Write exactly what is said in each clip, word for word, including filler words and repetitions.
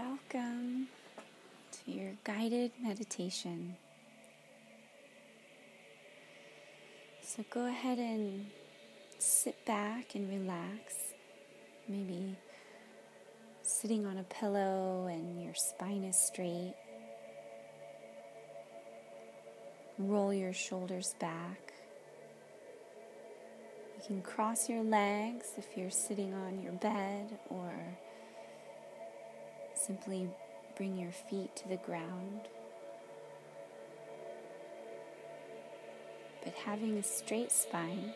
Welcome to your guided meditation. So go ahead and sit back and relax. Maybe sitting on a pillow and your spine is straight. Roll your shoulders back. You can cross your legs if you're sitting on your bed, or simply bring your feet to the ground. But having a straight spine,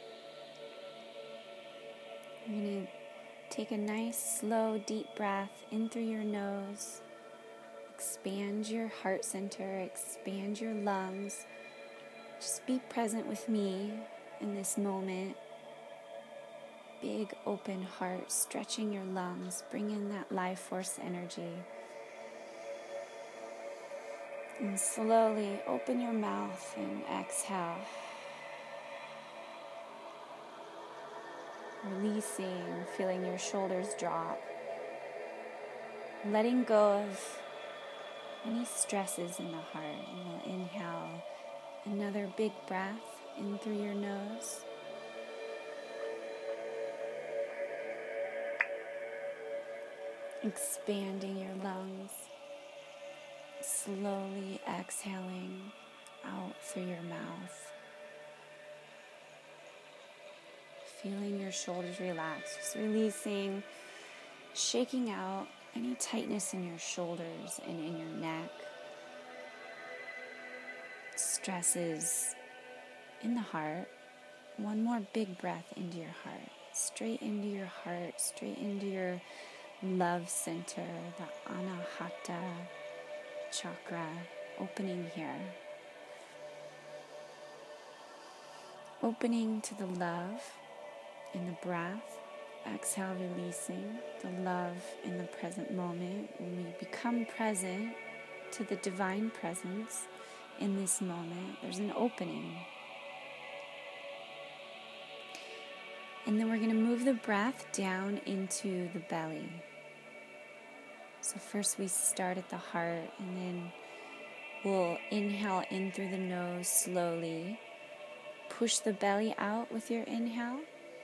you're going to take a nice, slow, deep breath in through your nose. Expand your heart center, expand your lungs. Just be present with me in this moment. Big open heart, stretching your lungs, bring in that life force energy. And slowly open your mouth and exhale. Releasing, feeling your shoulders drop. Letting go of any stresses in the heart. And we'll inhale another big breath in through your nose. Expanding your lungs. Slowly exhaling out through your mouth. Feeling your shoulders relax. Just releasing, shaking out any tightness in your shoulders and in your neck. Stresses in the heart. One more big breath into your heart. Straight into your heart, straight into your love center, the Anahata chakra, opening here. Opening to the love in the breath. Exhale, releasing the love in the present moment. When we become present to the divine presence in this moment, there's an opening. And then we're going to move the breath down into the belly. So first we start at the heart, and then we'll inhale in through the nose slowly. Push the belly out with your inhale.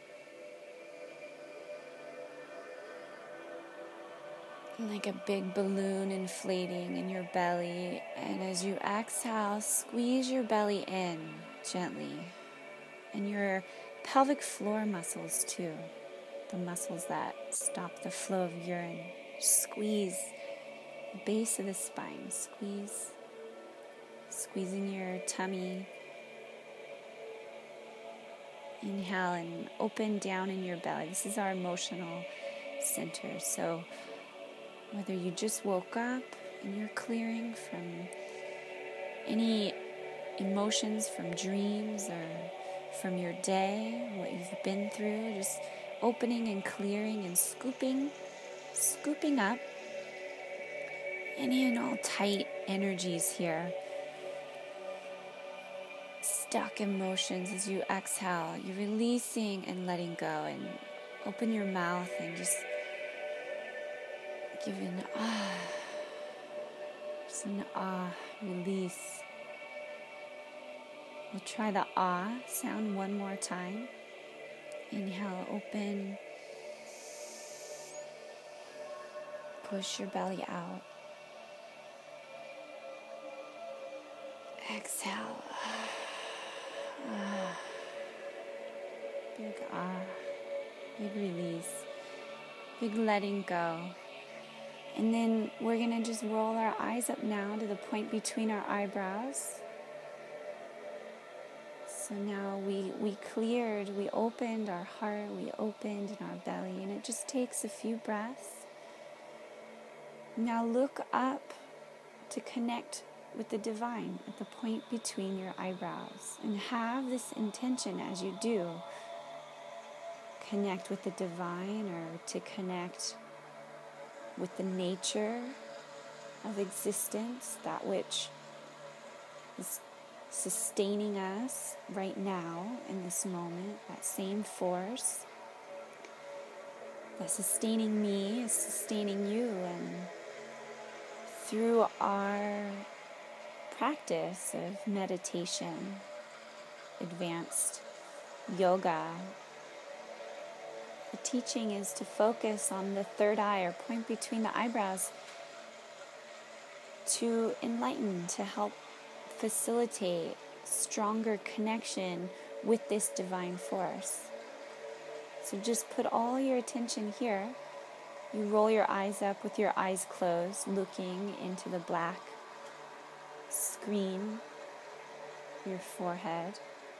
Like a big balloon inflating in your belly. And as you exhale, squeeze your belly in gently. And your pelvic floor muscles too. The muscles that stop the flow of urine. Squeeze the base of the spine. Squeeze. Squeezing your tummy. Inhale and open down in your belly. This is our emotional center. So whether you just woke up and you're clearing from any emotions from dreams or from your day, what you've been through, just opening and clearing and scooping, scooping up any and all tight energies here. Stuck emotions as you exhale. You're releasing and letting go, and open your mouth and just give an ah, just an ah, release. We'll try the ah sound one more time. Inhale, open. Push your belly out. Exhale. Ah. Big ah. Big release. Big letting go. And then we're going to just roll our eyes up now to the point between our eyebrows. So now we, we cleared, we opened our heart, we opened in our belly, and it just takes a few breaths. Now look up to connect with the divine at the point between your eyebrows, and have this intention as you do. Connect with the divine, or to connect with the nature of existence, that which is sustaining us right now in this moment, that same force that's sustaining me is sustaining you, and through our practice of meditation, advanced yoga, the teaching is to focus on the third eye or point between the eyebrows to enlighten, to help facilitate stronger connection with this divine force. So just put all your attention here. You roll your eyes up with your eyes closed, looking into the black screen, your forehead.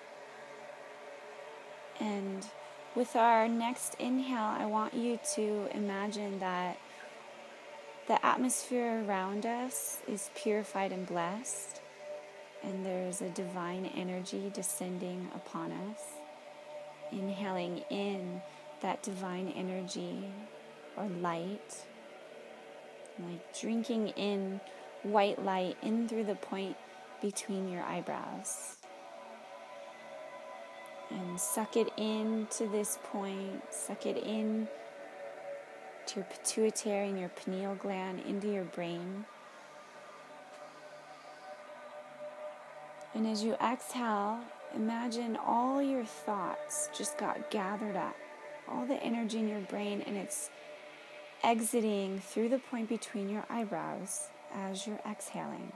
And with our next inhale, I want you to imagine that the atmosphere around us is purified and blessed, and there's a divine energy descending upon us. Inhaling in that divine energy or light, like drinking in white light in through the point between your eyebrows. And suck it into this point, suck it in to your pituitary and your pineal gland, into your brain. And as you exhale, imagine all your thoughts just got gathered up, all the energy in your brain, and it's exiting through the point between your eyebrows as you're exhaling.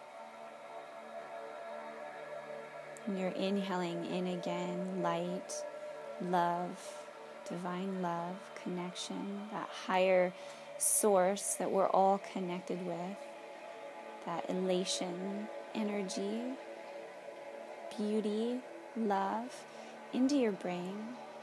And you're inhaling in again, light, love, divine love, connection, that higher source that we're all connected with, that elation, energy, beauty, love, into your brain,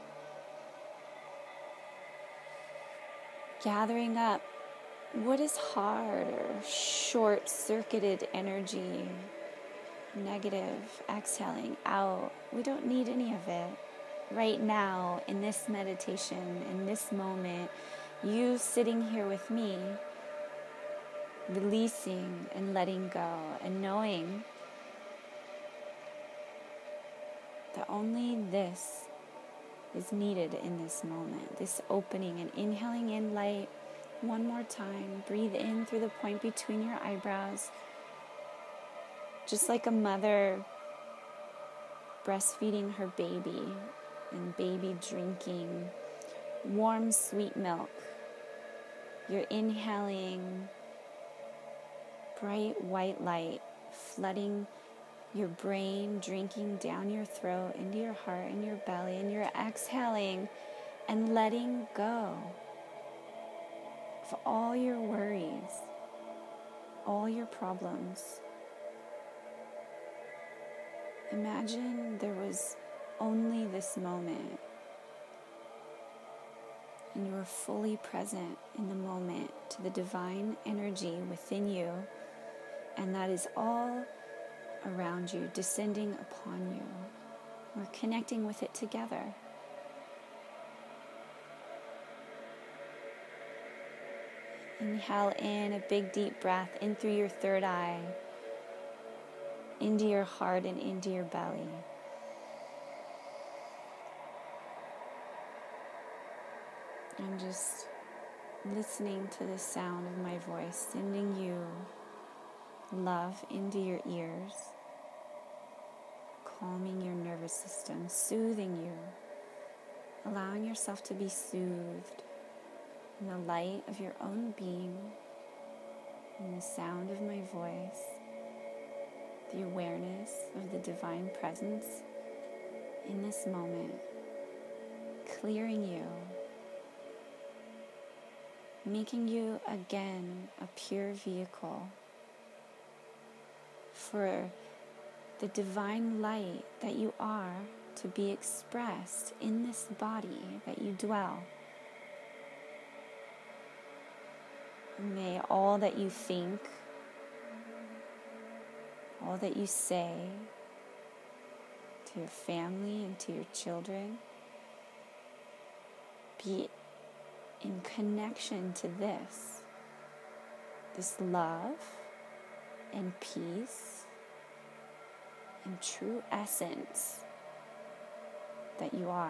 gathering up what is hard or short-circuited energy, negative, exhaling out. We don't need any of it. Right now, in this meditation, in this moment, you sitting here with me, releasing and letting go and knowing that only this is needed in this moment. This opening and inhaling in light one more time. Breathe in through the point between your eyebrows. Just like a mother breastfeeding her baby and baby drinking warm, sweet milk. You're inhaling bright white light, flooding your brain, drinking down your throat, into your heart, and your belly, and you're exhaling and letting go of all your worries, all your problems. Imagine there was only this moment, and you were fully present in the moment to the divine energy within you, and that is all around you, descending upon you. We're connecting with it together. Inhale in a big deep breath in through your third eye, into your heart and into your belly. I'm just listening to the sound of my voice, sending you love into your ears, calming your nervous system, soothing you, allowing yourself to be soothed in the light of your own being, in the sound of my voice, the awareness of the divine presence in this moment, clearing you, making you again a pure vehicle for the divine light that you are to be expressed in this body that you dwell. May all that you think, all that you say to your family and to your children be in connection to this, this love and peace and true essence that you are.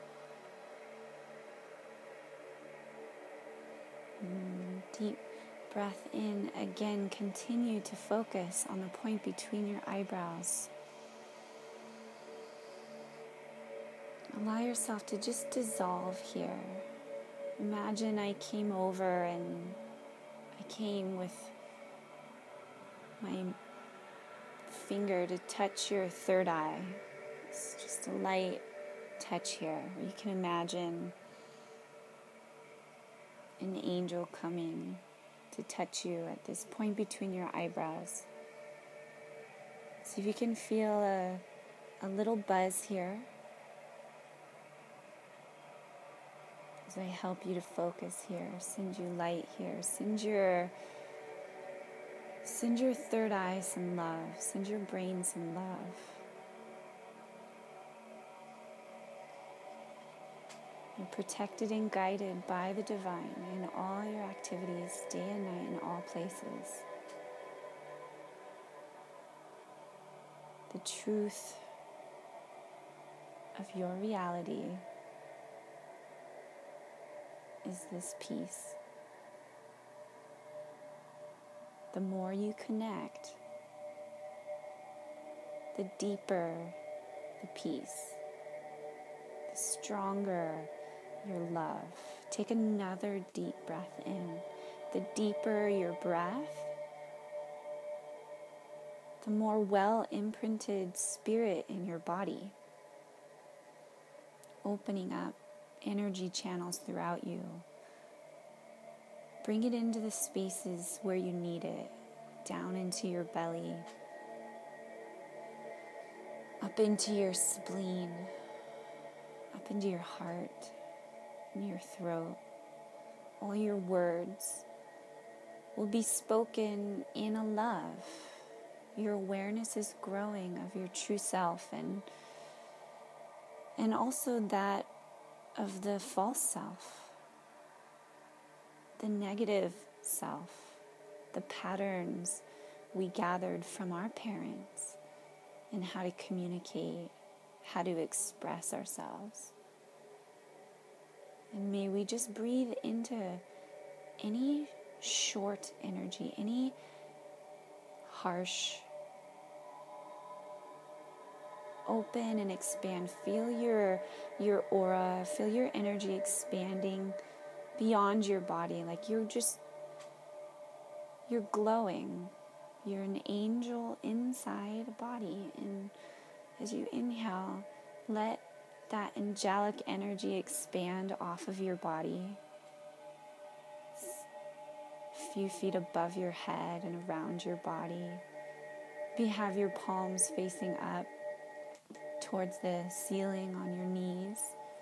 Mm, deep breath in, again, continue to focus on the point between your eyebrows. Allow yourself to just dissolve here. Imagine I came over and I came with my finger to touch your third eye. It's just a light touch here. You can imagine an angel coming to touch you at this point between your eyebrows. See if you can feel a, a little buzz here as I help you to focus here, send you light here, send your send your third eye some love, send your brain some love. You're protected and guided by the divine in all your activities, day and night, in all places. The truth of your reality is this peace. The more you connect, the deeper the peace, the stronger your love. Take another deep breath in. The deeper your breath, the more well-imprinted spirit in your body, opening up energy channels throughout you. Bring it into the spaces where you need it, down into your belly, up into your spleen, up into your heart, in your throat. All your words will be spoken in a love. Your awareness is growing of your true self and and also that of the false self, the negative self, the patterns we gathered from our parents and how to communicate, how to express ourselves. And may we just breathe into any short energy, any harsh, open and expand. Feel your your aura, feel your energy expanding beyond your body. Like you're just, you're glowing. You're an angel inside a body. And as you inhale, let that angelic energy expand off of your body, a few feet above your head and around your body. You have your palms facing up towards the ceiling on your knees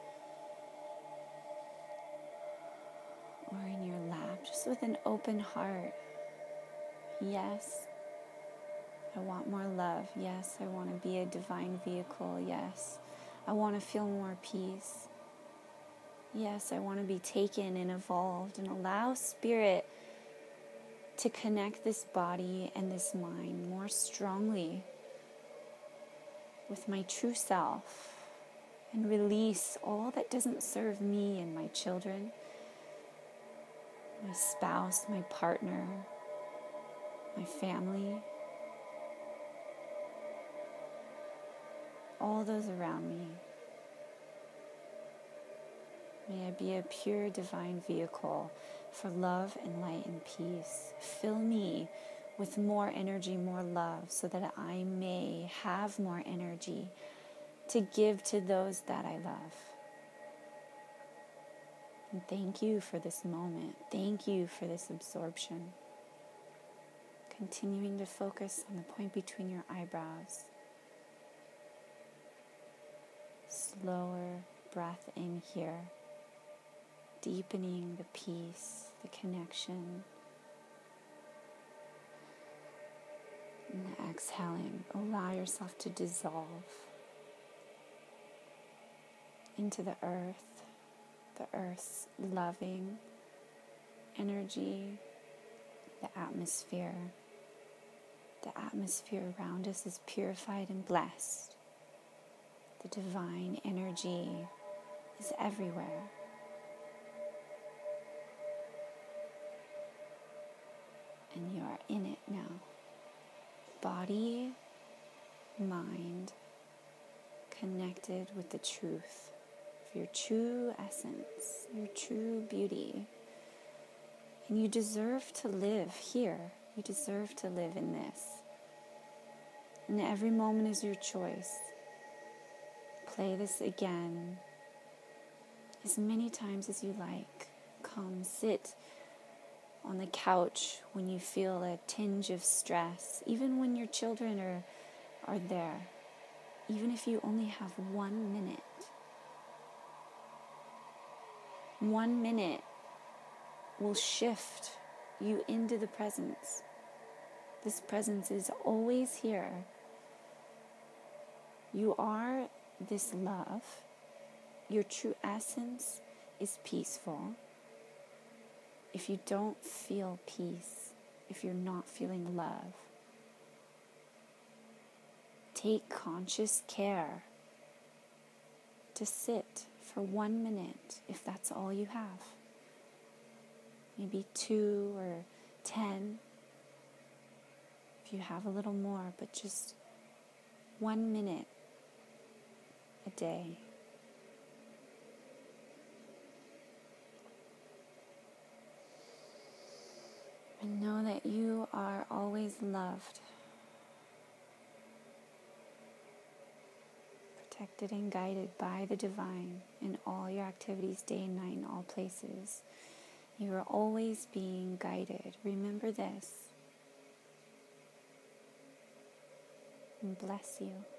or in your lap, just with an open heart. Yes, I want more love. Yes, I want to be a divine vehicle. Yes, I want to feel more peace. Yes, I want to be taken and evolved, and allow spirit to connect this body and this mind more strongly with my true self and release all that doesn't serve me and my children, my spouse, my partner, my family, all those around me. May I be a pure divine vehicle for love and light and peace. Fill me with more energy, more love, so that I may have more energy to give to those that I love. And thank you for this moment. Thank you for this absorption. Continuing to focus on the point between your eyebrows. Slower breath in here. Deepening the peace, the connection. And exhaling, allow yourself to dissolve into the earth, the earth's loving energy, the atmosphere. The atmosphere around us is purified and blessed. The divine energy is everywhere. And you are in it now. Body, mind, connected with the truth of your true essence, your true beauty. And you deserve to live here. You deserve to live in this. And every moment is your choice. Play this again as many times as you like. Come sit on the couch when you feel a tinge of stress, even when your children are, are there, even if you only have one minute. One minute will shift you into the presence. This presence is always here. You are this love. Your true essence is peaceful. If you don't feel peace, if you're not feeling love, take conscious care to sit for one minute if that's all you have. Maybe two or ten if you have a little more, but just one minute a day. And know that you are always loved, protected and guided by the divine in all your activities, day and night, in all places. You are always being guided. Remember this. And bless you.